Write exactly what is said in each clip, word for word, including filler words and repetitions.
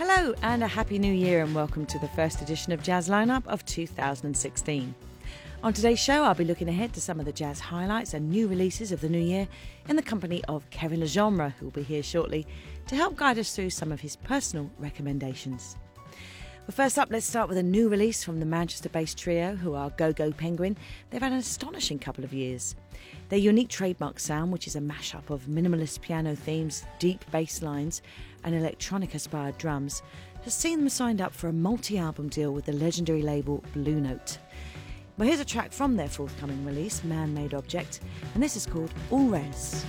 Hello and a happy new year, and welcome to the first edition of Jazz Lineup of two thousand sixteen. On today's show, I'll be looking ahead to some of the jazz highlights and new releases of the new year in the company of Kevin Legendre, who will be here shortly to help guide us through some of his personal recommendations. But first up, let's start with a new release from the Manchester-based trio who are Go-Go Penguin. They've had an astonishing couple of years. Their unique trademark sound, which is a mashup of minimalist piano themes, deep bass lines and electronic-inspired drums, has seen them signed up for a multi-album deal with the legendary label Blue Note. Well, here's a track from their forthcoming release, Man-Made Object, and this is called All Res.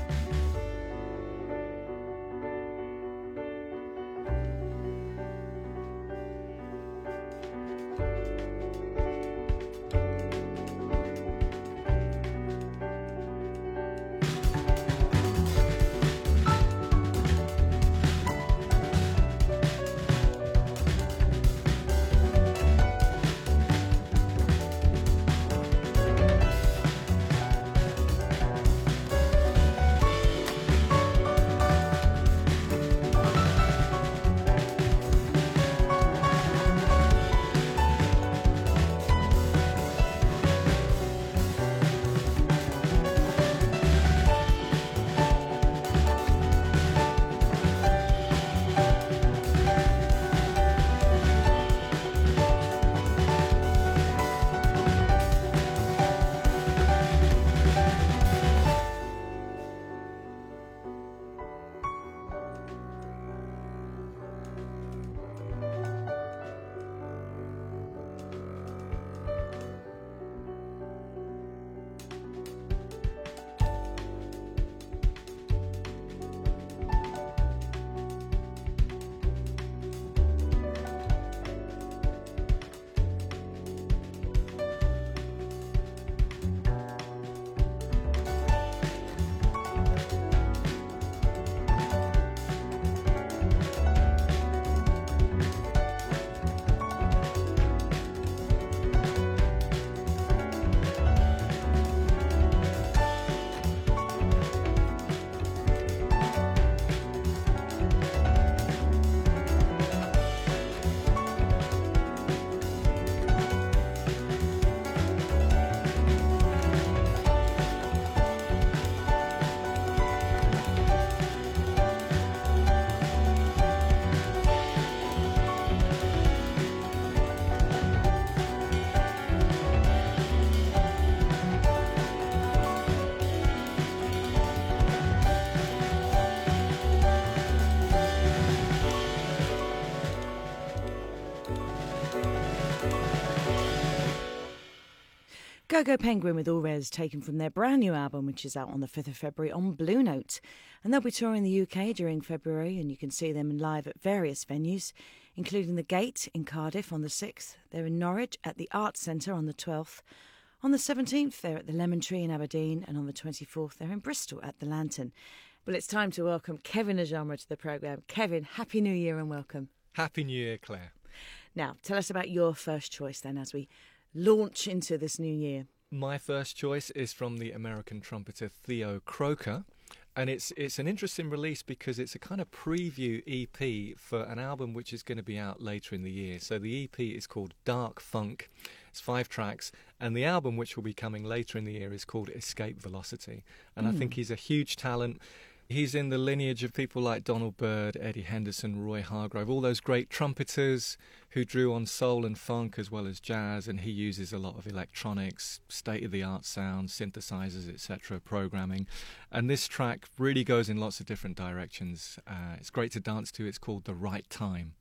Go-Go Penguin with All Res, taken from their brand new album, which is out on the fifth of February on Blue Note. And they'll be touring the U K during February, and you can see them live at various venues, including The Gate in Cardiff on the sixth. They're in Norwich at the Arts Centre on the twelfth. On the seventeenth, they're at the Lemon Tree in Aberdeen, and on the twenty-fourth, they're in Bristol at the Lantern. Well, it's time to welcome Kevin Legendre to the programme. Kevin, Happy New Year and welcome. Happy New Year, Claire. Now, tell us about your first choice then as we launch into this new year. My first choice is from the American trumpeter Theo Croker, and it's it's an interesting release because it's a kind of preview E P for an album which is going to be out later in the year. So the E P is called Dark Funk. It's five tracks, and the album which will be coming later in the year is called Escape Velocity. And mm. I think he's a huge talent. He's in the lineage of people like Donald Byrd, Eddie Henderson, Roy Hargrove, all those great trumpeters who drew on soul and funk as well as jazz, and he uses a lot of electronics, state-of-the-art sounds, synthesizers, et cetera, programming. And this track really goes in lots of different directions. Uh, it's great to dance to. It's called The Right Time.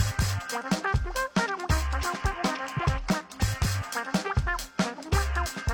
We'll be right back.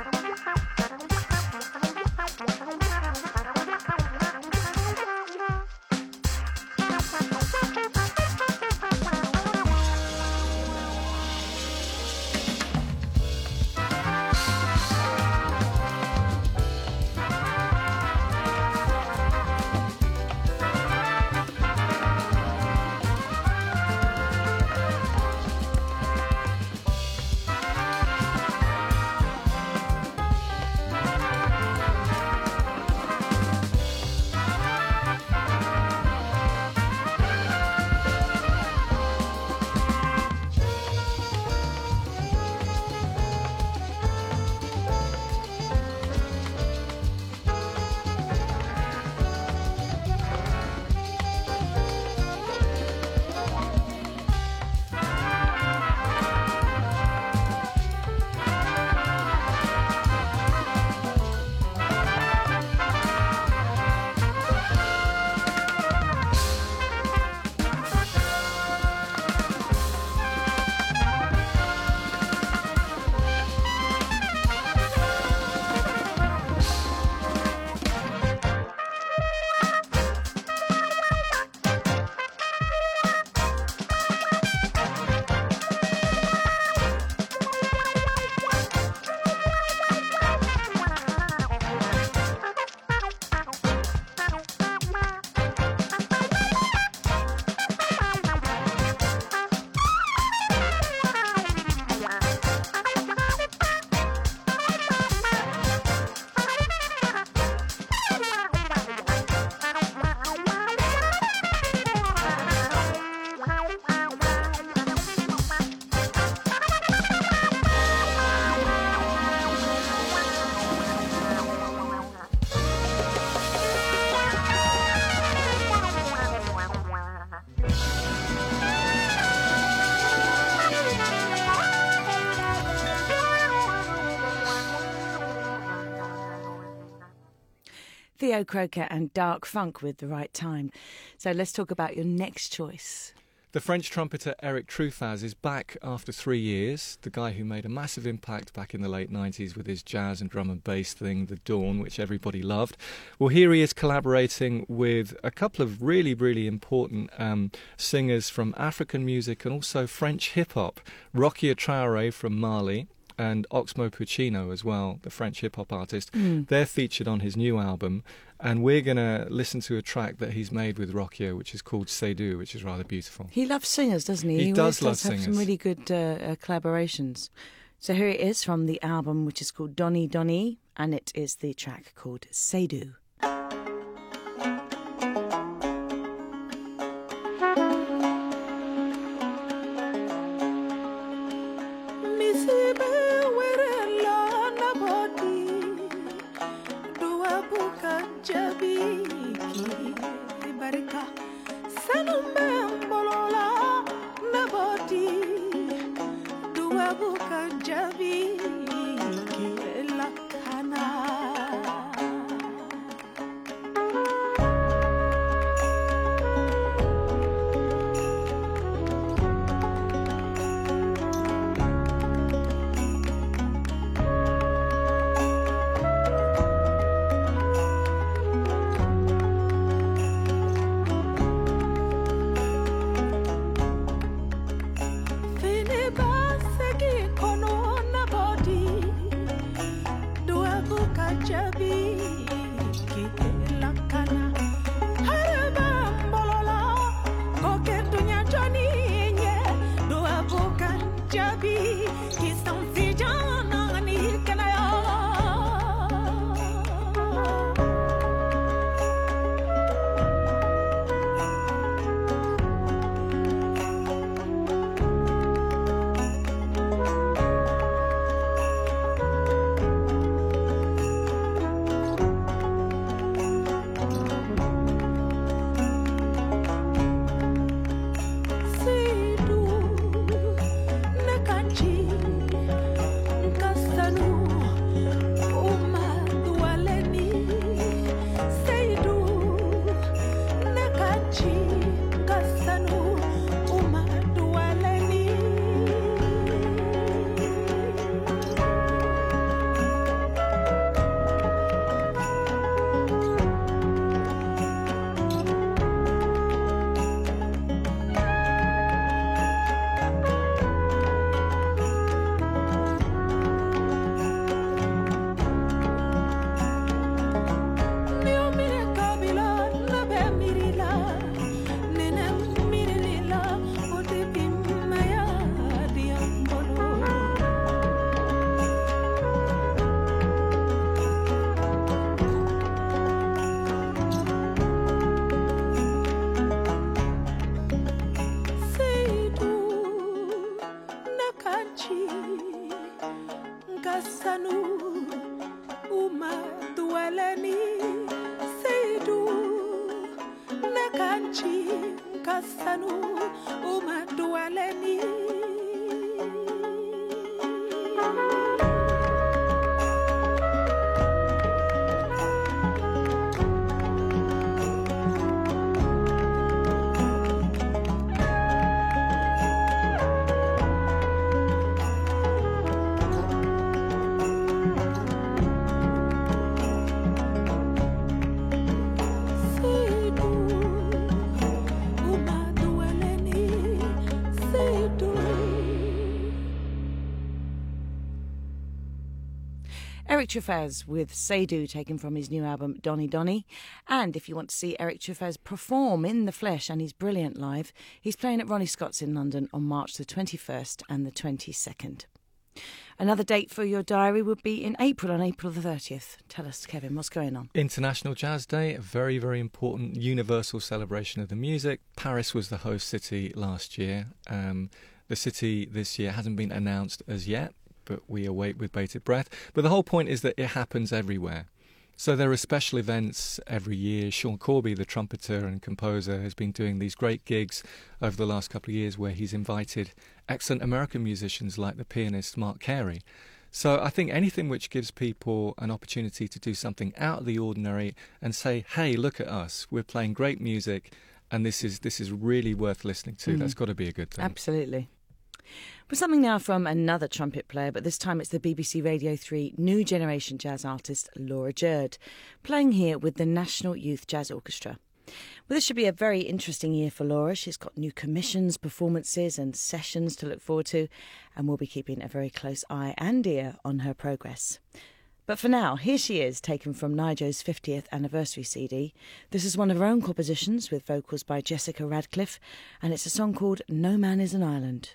Theo Croker and Dark Funk with The Right Time. So let's talk about your next choice. The French trumpeter Eric Truffaz is back after three years. The guy who made a massive impact back in the late nineties with his jazz and drum and bass thing, The Dawn, which everybody loved. Well, here he is collaborating with a couple of really, really important um, singers from African music and also French hip-hop. Rokia Traoré from Mali and Oxmo Puccino as well, the French hip-hop artist. Mm. They're featured on his new album. And we're going to listen to a track that he's made with Rokia, which is called Seydou, which is rather beautiful. He loves singers, doesn't he? He, he does love does singers. He have some really good uh, uh, collaborations. So here it is from the album, which is called Donny Donny, and it is the track called Seydou. Eric Truffaz with Seydou, taken from his new album Donny Donny. And if you want to see Eric Truffaz perform in the flesh, and he's brilliant live, he's playing at Ronnie Scott's in London on March the twenty-first and the twenty-second. Another date for your diary would be in April, on April the thirtieth. Tell us, Kevin, what's going on? International Jazz Day, a very, very important universal celebration of the music. Paris was the host city last year. Um, the city this year hasn't been announced as yet, but we await with bated breath. But the whole point is that it happens everywhere. So there are special events every year. Sean Corby, the trumpeter and composer, has been doing these great gigs over the last couple of years where he's invited excellent American musicians like the pianist Mark Carey So I think anything which gives people an opportunity to do something out of the ordinary and say, hey, look at us, we're playing great music and this is this is really worth listening to. Mm. That's got to be a good thing. Absolutely. But something now from another trumpet player, but this time it's the B B C Radio three New Generation Jazz artist Laura Jurd, playing here with the National Youth Jazz Orchestra. Well, this should be a very interesting year for Laura. She's got new commissions, performances and sessions to look forward to, and we'll be keeping a very close eye and ear on her progress. But for now, here she is, taken from Nijo's fiftieth anniversary C D. This is one of her own compositions with vocals by Jessica Radcliffe, and it's a song called No Man is an Island.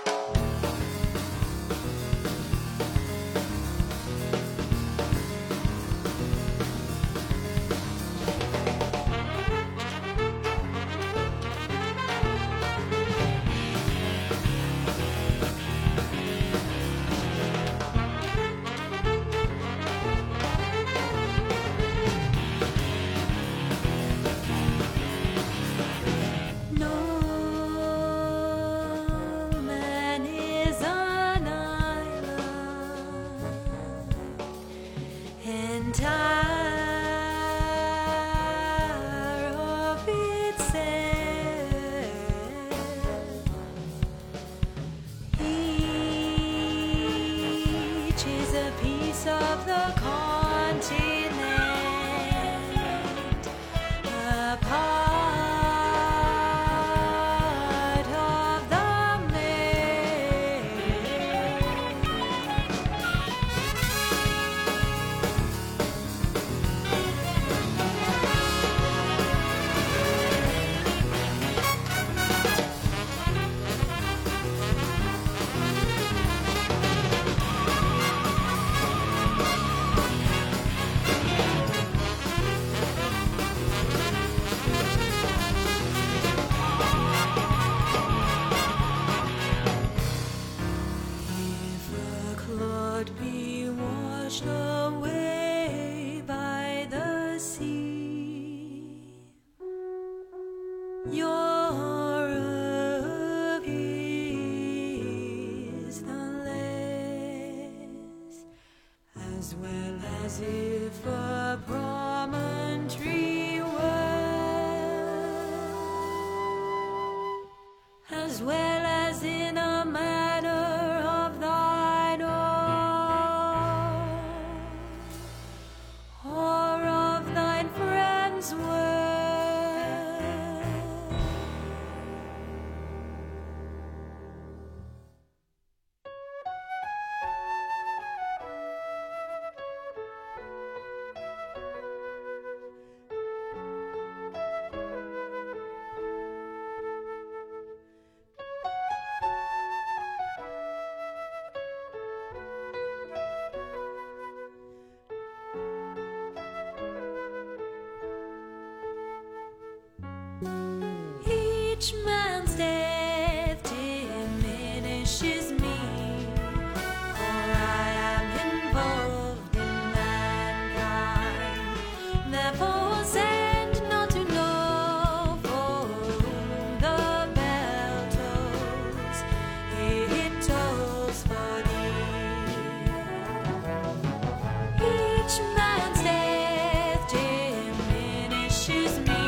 Each man's death diminishes me, for I am involved in mankind. Therefore send not to know for whom the bell tolls, it tolls for thee. Each man's death diminishes me,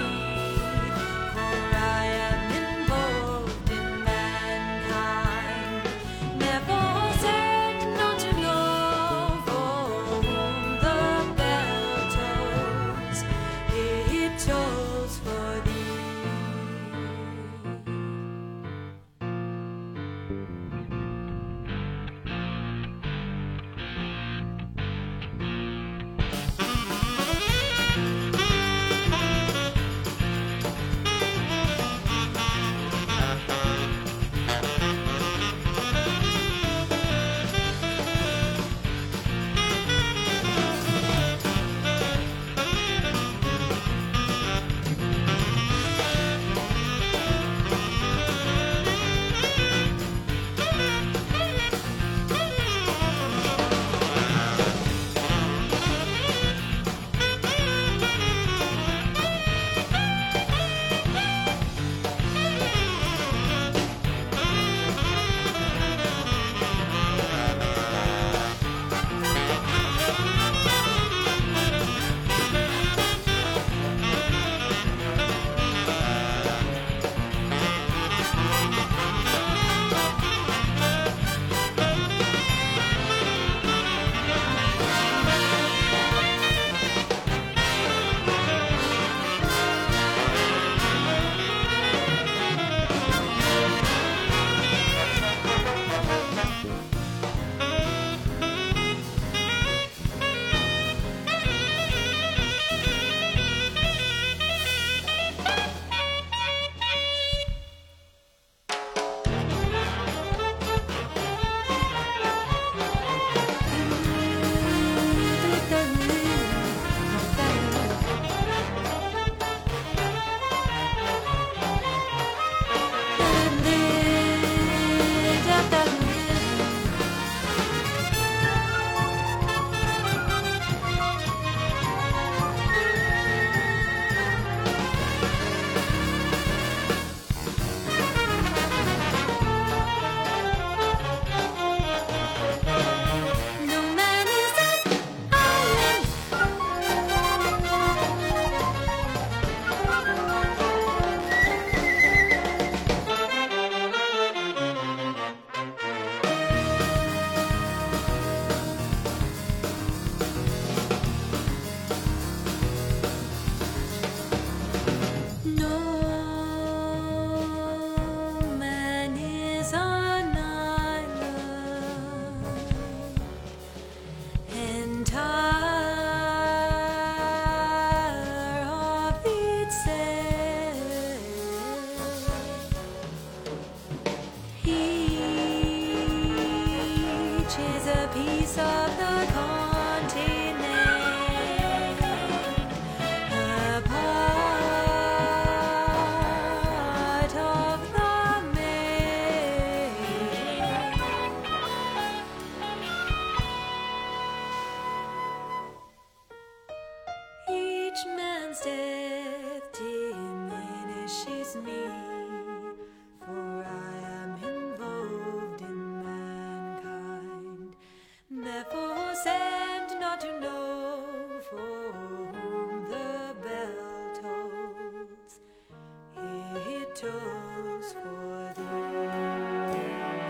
man's death diminishes me, for I am involved in mankind. Therefore send not to know for whom the bell tolls. It tolls for thee.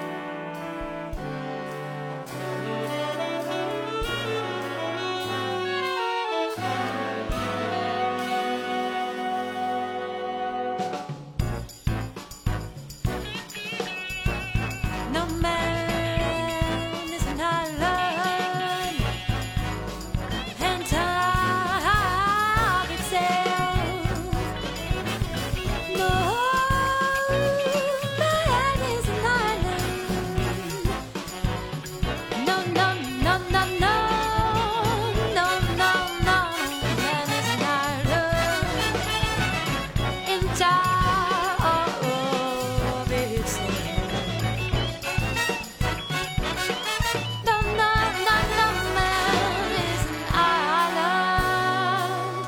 No man is an island, and of itself. No man is an island. No, no, no, no, no, no, no, no. Man is an island, entire of itself. No, no, no, no, man is an island.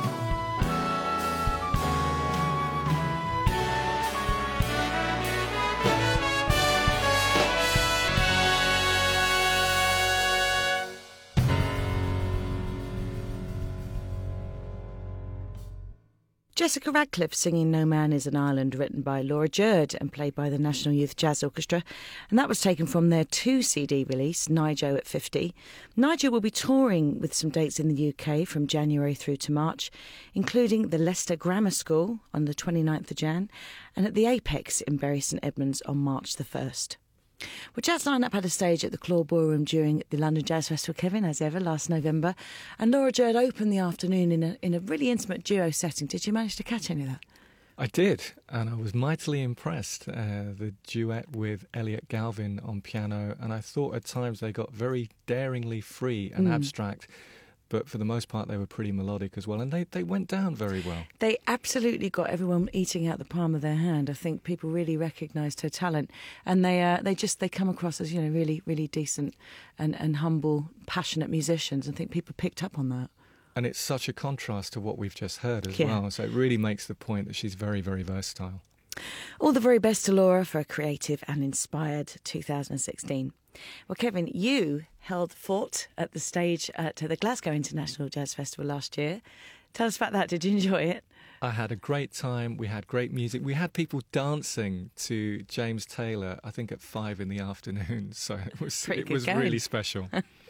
Jessica Radcliffe singing No Man is an Island, written by Laura Jurd and played by the National Youth Jazz Orchestra. And that was taken from their two C D release, Nijo at fifty. Nijo will be touring with some dates in the U K from January through to March, including the Leicester Grammar School on the twenty-ninth of Jan and at the Apex in Bury St Edmunds on March the first. Well, Jazz Lineup had a stage at the Claw Ballroom during the London Jazz Festival, Kevin, as ever, last November. And Laura Jurd opened the afternoon in a, in a really intimate duo setting. Did you manage to catch any of that? I did, and I was mightily impressed. Uh, the duet with Elliot Galvin on piano, and I thought at times they got very daringly free and Mm. abstract, but for the most part they were pretty melodic as well, and they, they went down very well. They absolutely got everyone eating out the palm of their hand. I think people really recognised her talent, and they uh, they just they come across as, you know, really really decent and, and humble, passionate musicians. I think people picked up on that. And it's such a contrast to what we've just heard as Yeah. well, so it really makes the point that she's very, very versatile. All the very best to Laura for a creative and inspired two thousand sixteen. Well, Kevin, you held fort at the stage at the Glasgow International Jazz Festival last year. Tell us about that. Did you enjoy it? I had a great time. We had great music. We had people dancing to James Taylor, I think at five in the afternoon. So it was Pretty it good was going. really special.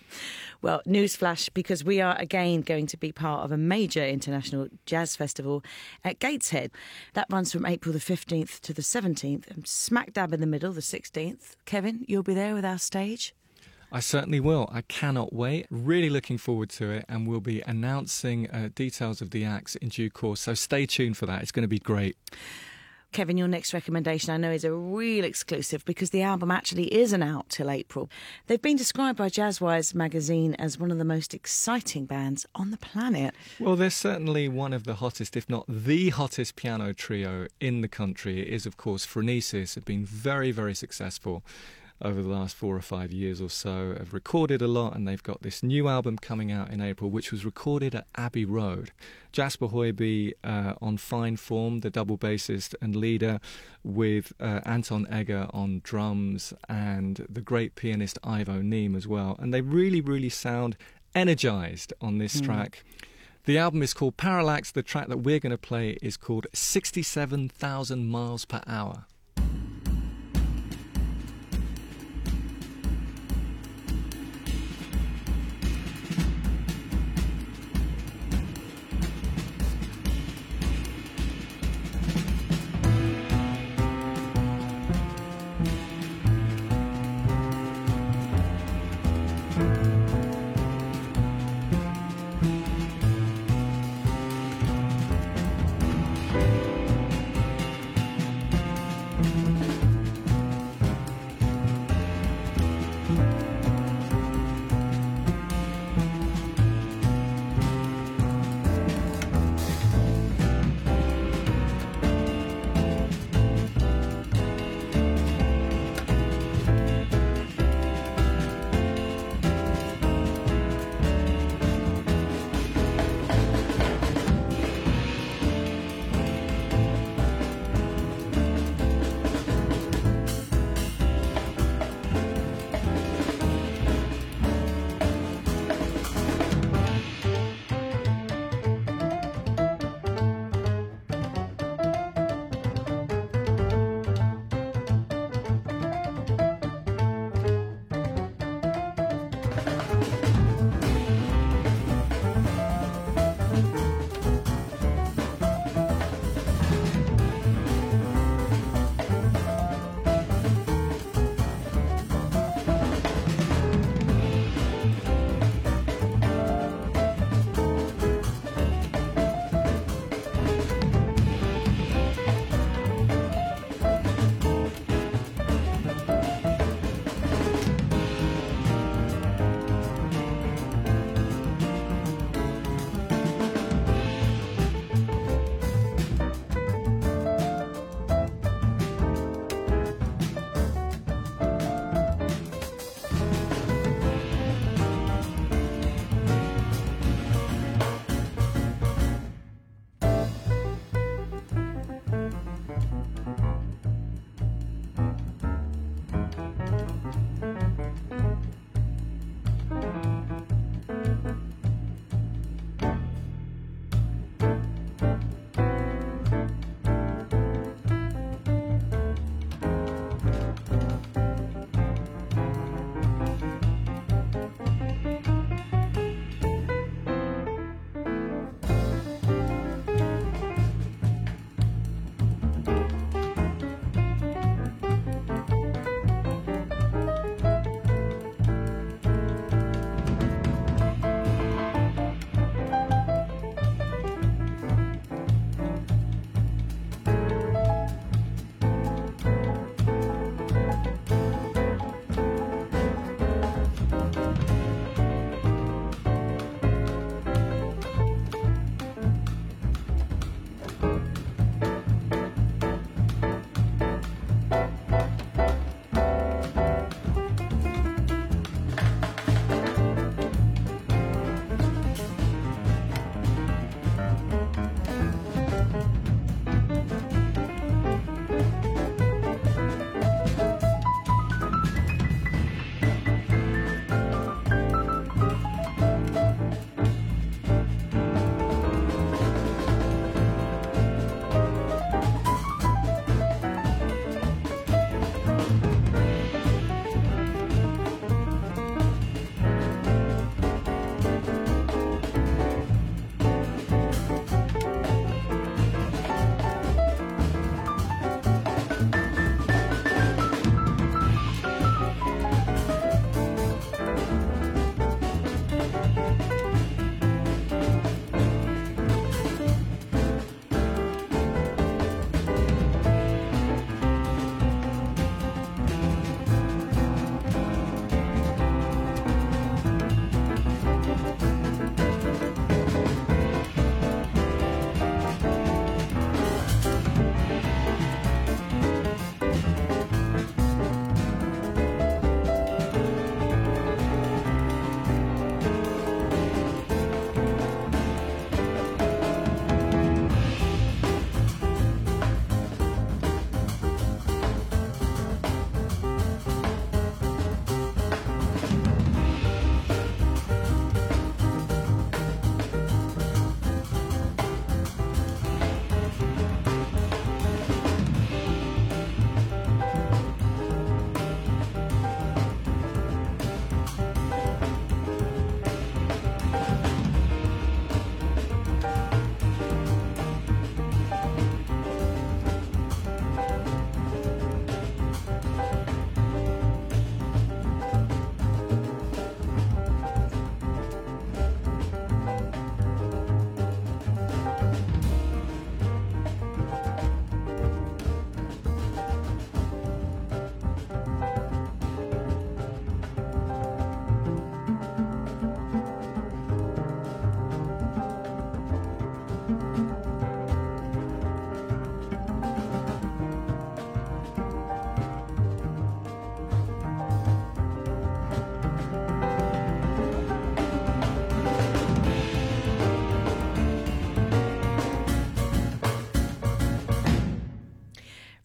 Well, newsflash, because we are again going to be part of a major international jazz festival at Gateshead. That runs from April the fifteenth to the seventeenth, and smack dab in the middle, the sixteenth. Kevin, you'll be there with our stage. I certainly will. I cannot wait. Really looking forward to it, and we'll be announcing uh, details of the acts in due course. So stay tuned for that. It's going to be great. Kevin, your next recommendation I know is a real exclusive because the album actually isn't out till April. They've been described by Jazzwise magazine as one of the most exciting bands on the planet. Well, they're certainly one of the hottest, if not the hottest piano trio in the country. It is, of course, Phronesis. Have been very, very successful over the last four or five years or so, have recorded a lot, and they've got this new album coming out in April, which was recorded at Abbey Road. Jasper Hoiby uh, on fine form, the double bassist and leader, with uh, Anton Egger on drums and the great pianist Ivo Neem as well. And they really, really sound energised on this Mm. track. The album is called Parallax. The track that we're going to play is called sixty-seven thousand miles per hour.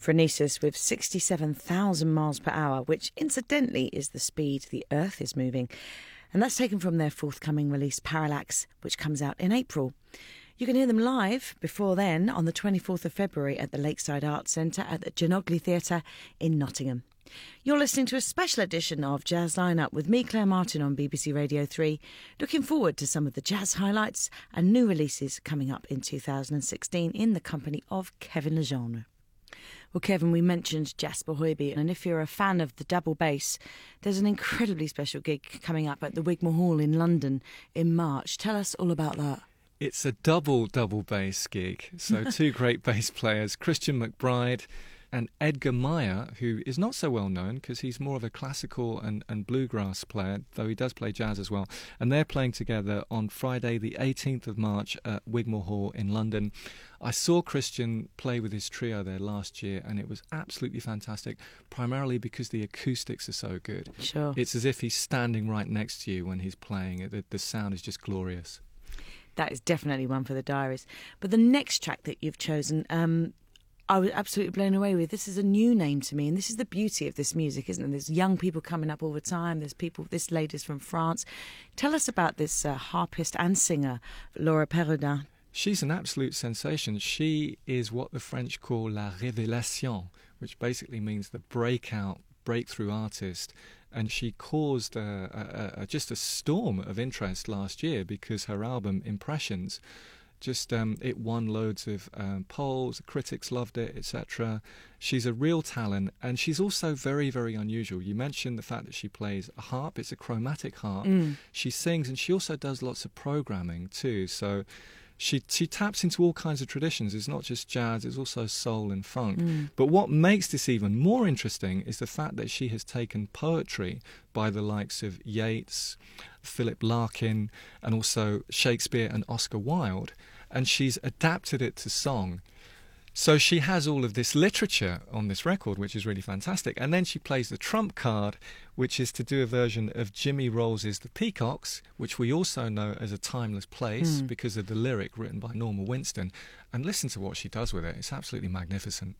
Phronesis with sixty-seven thousand miles per hour, which incidentally is the speed the Earth is moving. And that's taken from their forthcoming release Parallax, which comes out in April. You can hear them live before then on the twenty-fourth of February at the Lakeside Arts Centre at the Genogly Theatre in Nottingham. You're listening to a special edition of Jazz Lineup with me, Claire Martin, on B B C Radio three. Looking forward to some of the jazz highlights and new releases coming up in two thousand sixteen in the company of Kevin Lejeune. Well, Kevin, we mentioned Jasper Hoiby, and if you're a fan of the double bass, there's an incredibly special gig coming up at the Wigmore Hall in London in March. Tell us all about that. It's a double double bass gig. So two great bass players, Christian McBride and Edgar Meyer, who is not so well known because he's more of a classical and, and bluegrass player, though he does play jazz as well. And they're playing together on Friday the eighteenth of March at Wigmore Hall in London. I saw Christian play with his trio there last year, and it was absolutely fantastic, primarily because the acoustics are so good. Sure. It's as if he's standing right next to you when he's playing. The, the sound is just glorious. That is definitely one for the diaries. But the next track that you've chosen, um, I was absolutely blown away with. This is a new name to me, and this is the beauty of this music, isn't it? There's young people coming up all the time. There's people, this lady's from France. Tell us about this uh, harpist and singer, Laura Perrodin. She's an absolute sensation. She is what the French call la révélation, which basically means the breakout, breakthrough artist. And she caused a, a, a, just a storm of interest last year because her album Impressions, just um, it won loads of um, polls, the critics loved it, et cetera. She's a real talent, and she's also very, very unusual. You mentioned the fact that she plays a harp. It's a chromatic harp. Mm. She sings, and she also does lots of programming too. So She she taps into all kinds of traditions. It's not just jazz, it's also soul and funk. Mm. But what makes this even more interesting is the fact that she has taken poetry by the likes of Yeats, Philip Larkin, and also Shakespeare and Oscar Wilde, and she's adapted it to song. So she has all of this literature on this record, which is really fantastic. And then she plays the trump card, which is to do a version of Jimmy Rolls' The Peacocks, which we also know as A Timeless Place mm. because of the lyric written by Norma Winston. And listen to what she does with it. It's absolutely magnificent.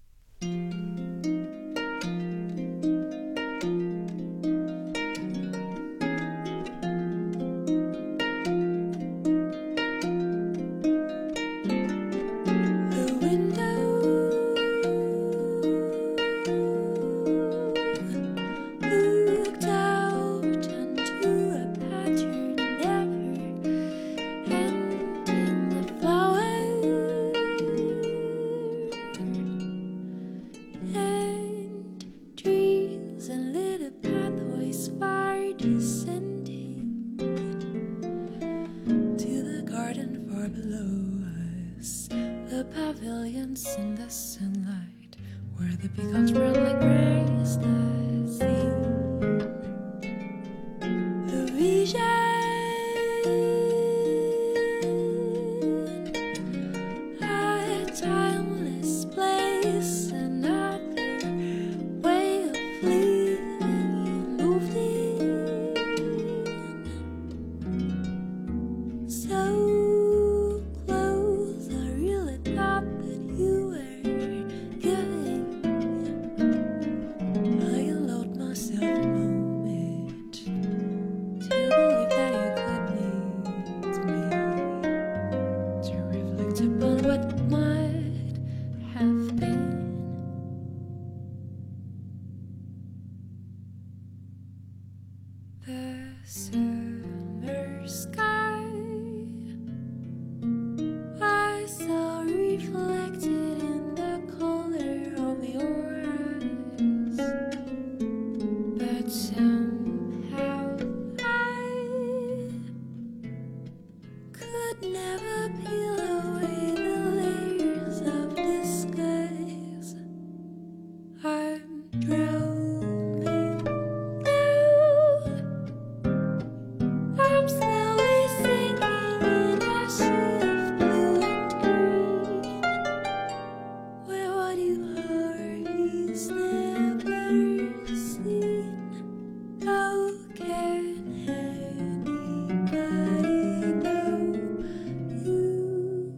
Can anybody know you?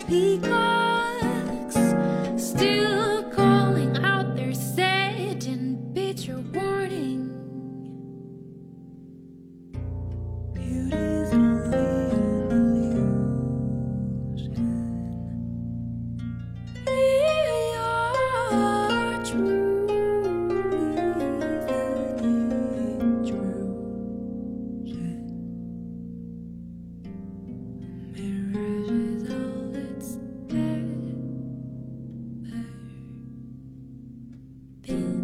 peacocks still calling out their sage and bitter warning. Beauty's only an illusion. We are truly intrusion. Mirage is all it's ever been.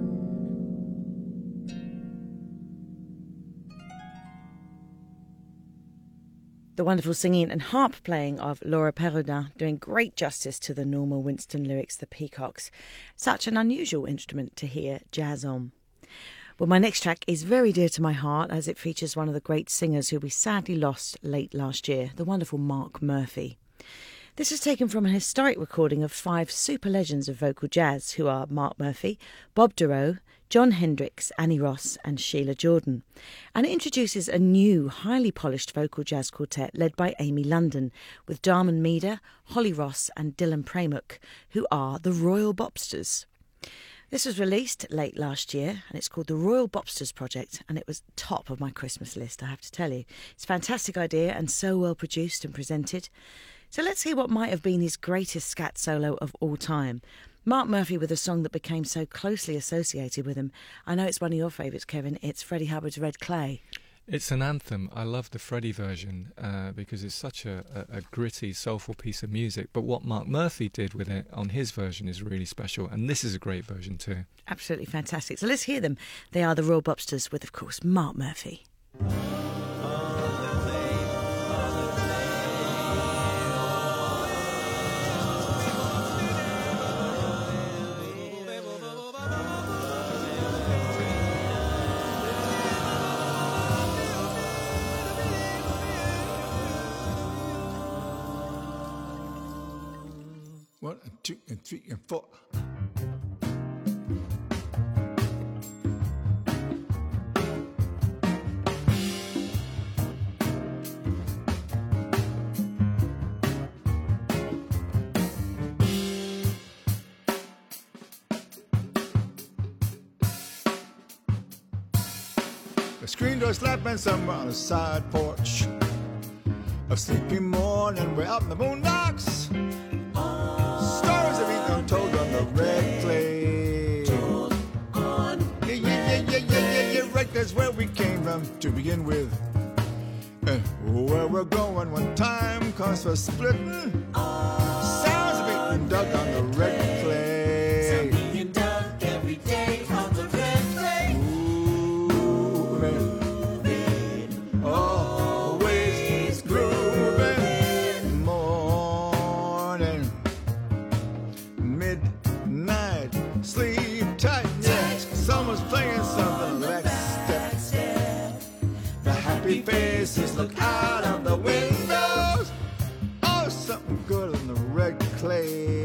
The wonderful singing and harp playing of Laura Perrodin doing great justice to the Norma Winston lyrics, The Peacocks. Such an unusual instrument to hear jazz on. Well, my next track is very dear to my heart as it features one of the great singers who we sadly lost late last year, the wonderful Mark Murphy. This is taken from an historic recording of five super legends of vocal jazz, who are Mark Murphy, Bob Dorough, John Hendricks, Annie Ross and Sheila Jordan. And it introduces a new, highly polished vocal jazz quartet led by Amy London, with Darman Meader, Holly Ross and Dylan Pramuk, who are the Royal Bobsters. This was released late last year and it's called the Royal Bobsters Project, and it was top of my Christmas list, I have to tell you. It's a fantastic idea and so well produced and presented. So let's hear what might have been his greatest scat solo of all time. Mark Murphy with a song that became so closely associated with him. I know it's one of your favourites, Kevin. It's Freddie Hubbard's Red Clay. It's an anthem. I love the Freddie version uh, because it's such a, a, a gritty, soulful piece of music. But what Mark Murphy did with it on his version is really special. And this is a great version too. Absolutely fantastic. So let's hear them. They are the Royal Bobsters with, of course, Mark Murphy. One, and two, and three, and four. The screen door slapping somewhere on the side porch. A sleepy morning, we're out in the boondocks. Stories of eating told on the red clay. Yeah, yeah, yeah, yeah, yeah, yeah, yeah, right, that's where we came from to begin with. And where we're going one time, cause for splitting. Sounds of eating dug on the red clay. Being dug every day on the red clay. Moving, always grooving. Morning, midnight, sleep tight. Yeah, someone's playing something. Let's step. The happy faces look out of the windows. Oh, something good on the red clay.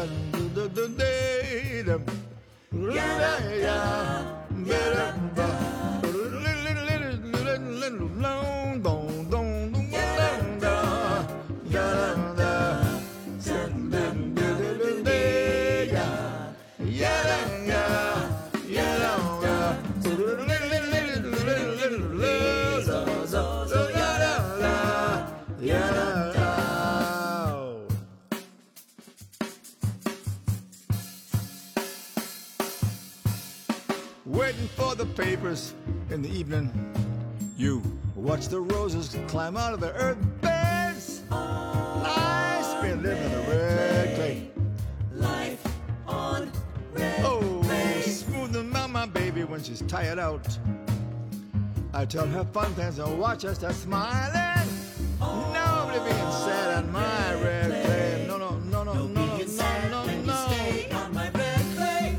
Waiting for the papers in the evening, you watch the roses climb out of the earth beds. Nice been living in the red clay. Life on red Oh, clay. smoothing out my baby when she's tired out. I tell her fun things and watch her start smiling. Nobody being sad on my red clay. No, no, no, no, no, no, Being no, sad no, when you no. stay on my red clay.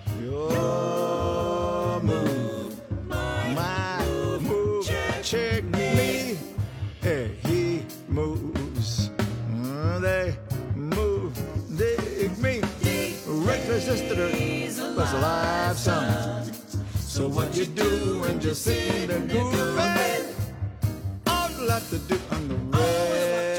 Your move, my move, check me. Hey, he moves, Uh, they move, dig me. Reckless sister was a live song. So what you do when you're sitting there grooving? All you like to do on the red.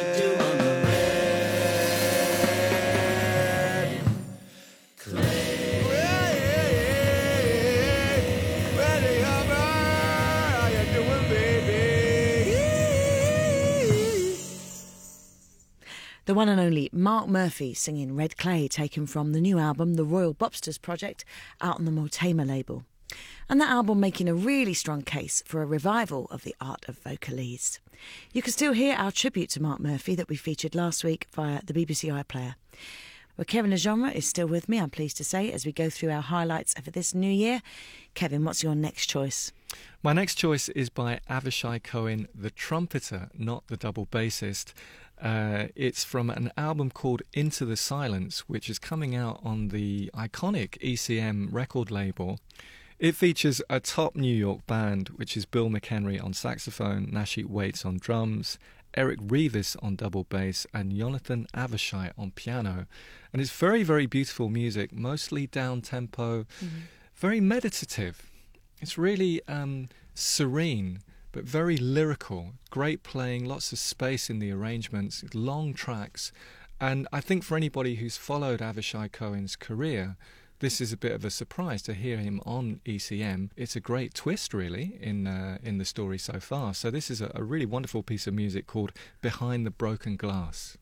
The one and only Mark Murphy singing Red Clay, taken from the new album The Royal Bobsters Project, out on the Mortimer label. And that album making a really strong case for a revival of the art of vocalese. You can still hear our tribute to Mark Murphy that we featured last week via the B B C iPlayer. Well, Kevin Legenre is still with me, I'm pleased to say, as we go through our highlights for this new year. Kevin, what's your next choice? My next choice is by Avishai Cohen, the trumpeter, not the double bassist. Uh, it's from an album called Into the Silence, which is coming out on the iconic E C M record label. It features a top New York band, which is Bill McHenry on saxophone, Nashit Waits on drums, Eric Revis on double bass, and Jonathan Avishai on piano. And it's very, very beautiful music, mostly down-tempo, mm-hmm. very meditative. It's really um, serene, but very lyrical. Great playing, lots of space in the arrangements, long tracks. And I think for anybody who's followed Avishai Cohen's career, this is a bit of a surprise to hear him on E C M. It's a great twist, really, in uh, in the story so far. So this is a, a really wonderful piece of music called Behind the Broken Glass.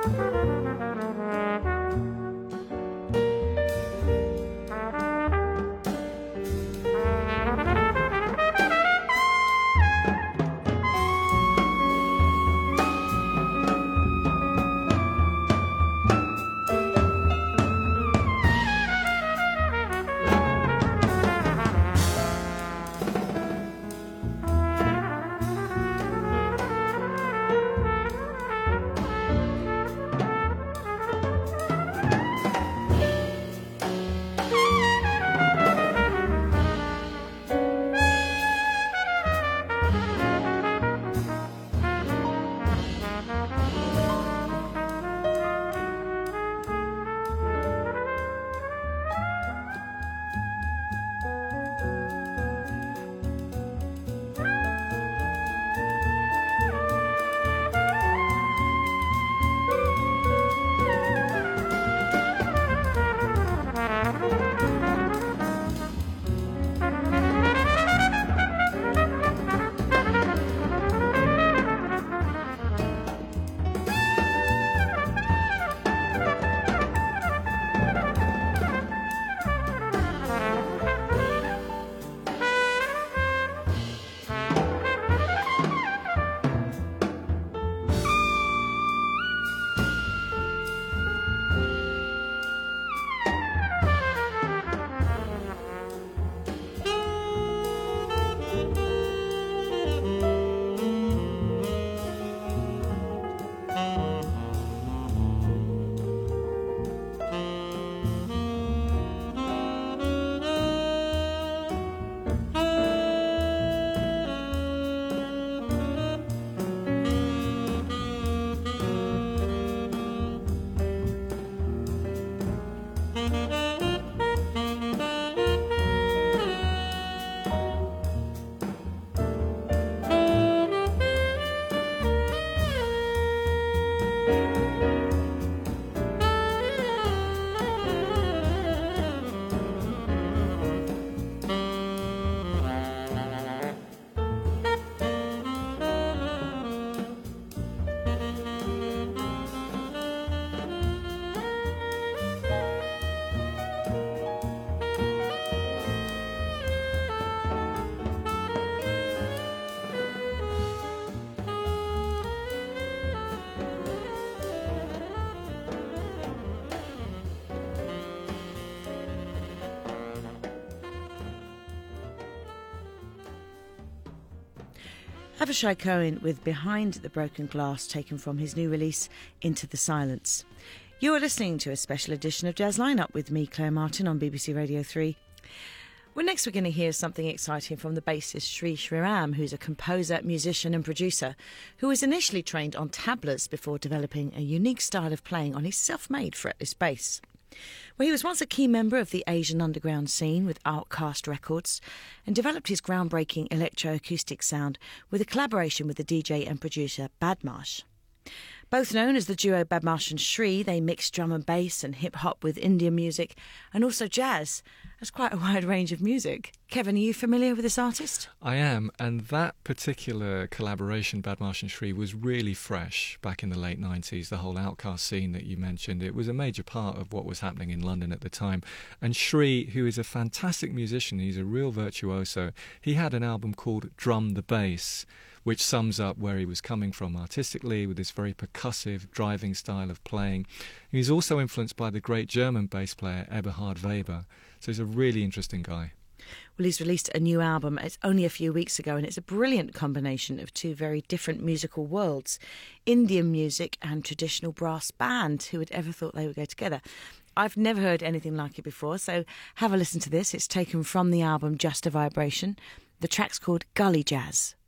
Avishai Cohen with Behind the Broken Glass, taken from his new release Into the Silence. You are listening to a special edition of Jazz Lineup with me, Claire Martin, on B B C Radio three. Well, next we're going to hear something exciting from the bassist Sri Sriram, who's a composer, musician and producer who was initially trained on tablas before developing a unique style of playing on his self-made fretless bass. Well, he was once a key member of the Asian underground scene with Outcast Records and developed his groundbreaking electroacoustic sound with a collaboration with the D J and producer Badmaash. Both known as the duo Badmaash and Sri, they mix drum and bass and hip-hop with Indian music and also jazz. That's quite a wide range of music. Kevin, are you familiar with this artist? I am, and that particular collaboration, Badmaash and Sri, was really fresh back in the late nineties. The whole Outcast scene that you mentioned, it was a major part of what was happening in London at the time. And Sri, who is a fantastic musician, he's a real virtuoso, he had an album called Drum the Bass, which sums up where he was coming from artistically with this very percussive, driving style of playing. He's also influenced by the great German bass player Eberhard Weber, so he's a really interesting guy. Well, he's released a new album. It's only a few weeks ago, and it's a brilliant combination of two very different musical worlds, Indian music and traditional brass band. Who would ever thought they would go together? I've never heard anything like it before, so have a listen to this. It's taken from the album Just a Vibration. The track's called Gully Jazz.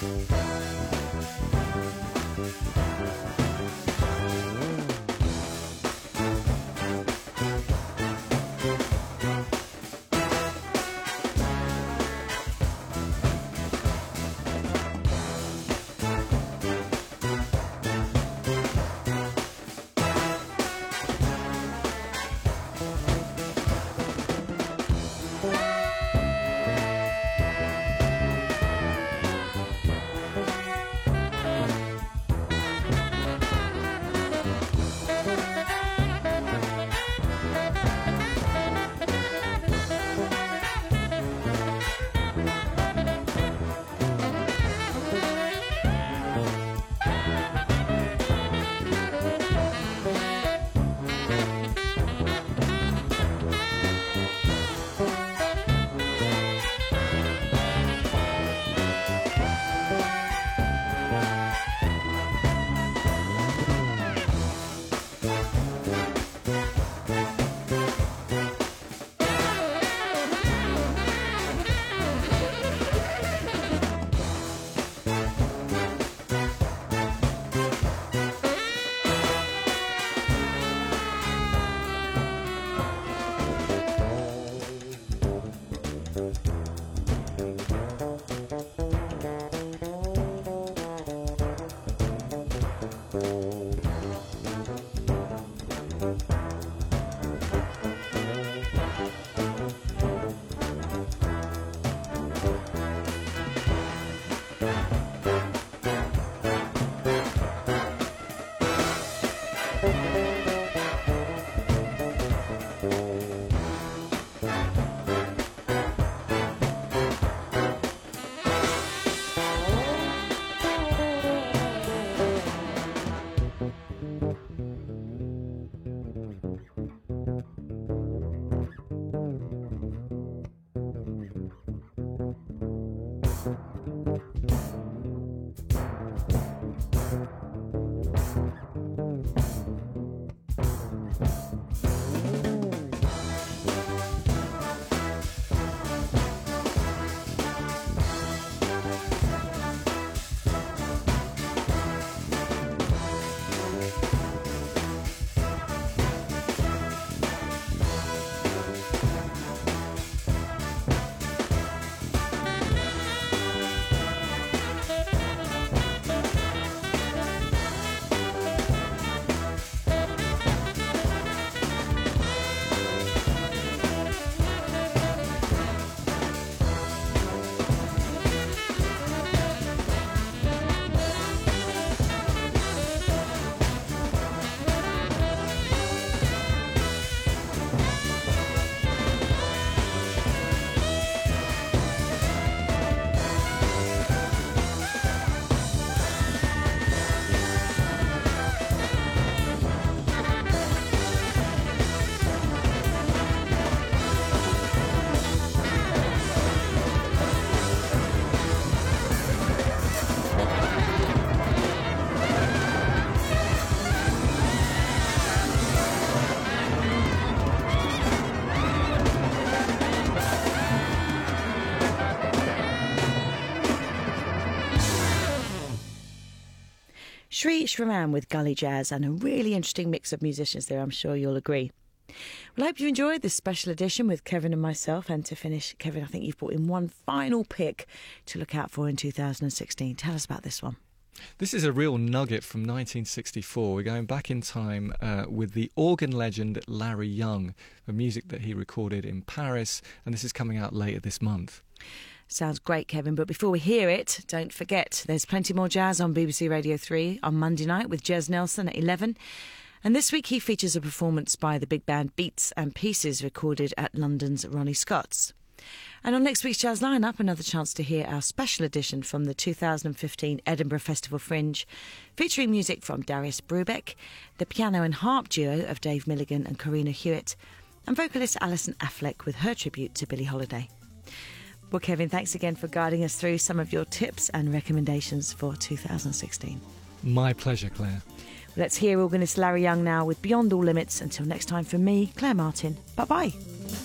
Sri Sriram with Gully Jazz, and a really interesting mix of musicians there, I'm sure you'll agree. Well, I hope you enjoyed this special edition with Kevin and myself. And to finish, Kevin, I think you've brought in one final pick to look out for in two thousand sixteen. Tell us about this one. This is a real nugget from nineteen sixty-four. We're going back in time uh, with the organ legend Larry Young, the music that he recorded in Paris, and this is coming out later this month. Sounds great, Kevin, but before we hear it, don't forget there's plenty more jazz on B B C Radio three on Monday night with Jez Nelson at eleven. And this week he features a performance by the big band Beats and Pieces recorded at London's Ronnie Scott's. And on next week's Jazz Lineup, another chance to hear our special edition from the two thousand fifteen Edinburgh Festival Fringe, featuring music from Darius Brubeck, the piano and harp duo of Dave Milligan and Corina Hewitt, and vocalist Alison Affleck with her tribute to Billie Holiday. Well, Kevin, thanks again for guiding us through some of your tips and recommendations for two thousand sixteen. My pleasure, Claire. Well, let's hear organist Larry Young now with Beyond All Limits. Until next time, from me, Claire Martin. Bye-bye.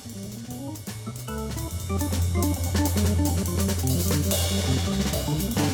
Thank you.